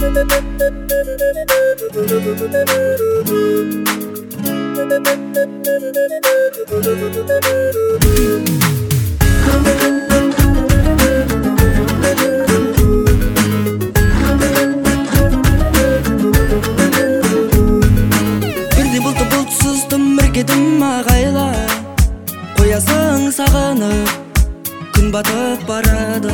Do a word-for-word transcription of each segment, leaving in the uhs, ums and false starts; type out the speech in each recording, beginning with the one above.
Бірде бұлты бұлтсыздым іркедім ағайла, қоясың сағынып күн батып барады.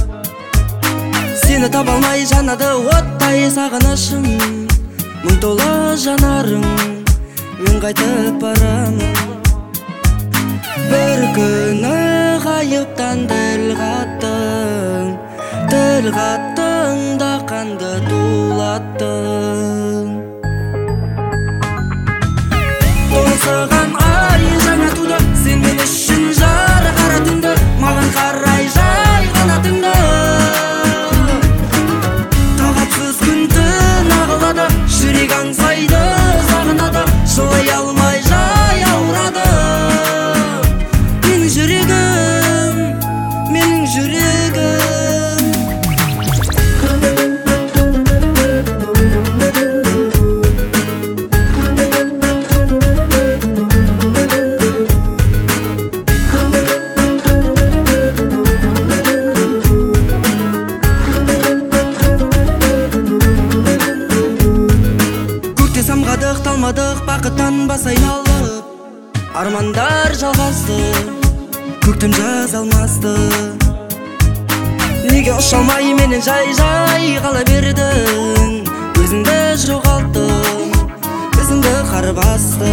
Сені таба алмай жанады оттай сағынышым, мың толы жанарың мен қайтып барамын. Бір күні ғайыптан діл қаттың, діл қаттың да қанды тулаттың. Тоңсыған ай жаңа туды, сен мен үшін жарық қара түнді, маған қарай жай қанатыңды. Тағатсыз күн түн ағылады, жүрек аңсайды, сағынады, жылай алмай жай ауырады. Менің жүрегім, менің жүрегім. Самғадық талмадық бақыттан бас айналып, армандар жалғасты, көктем жаз алмасты. Неге ұша алмай менен жай-жай қала бердің, өзіңді жоғалттың, өзіңді қар басты.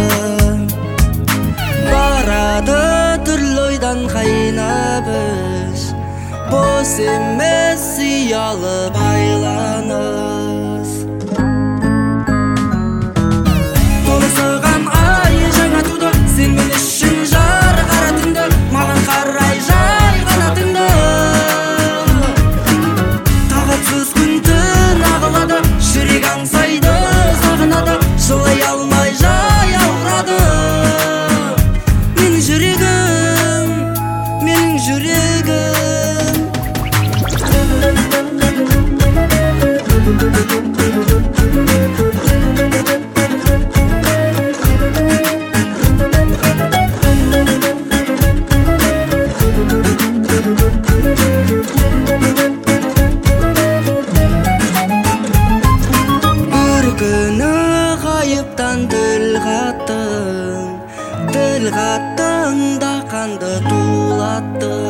Барады түрлі ойдан қайнап іш, бос емес ұялы байланыс. Тоңсыған ай жаңа туды, сен мен үшін жарық қара түнді, маған қарай жай қанатыңды. Тағатсыз күн түн ағылады, жүрек аңсайды, сағынады, жылай алмай жай ауырады. Менің жүрегім, менің жүрегім. Күні ғайыптан діл қаттың, діл қаттың да қанды тулаттың.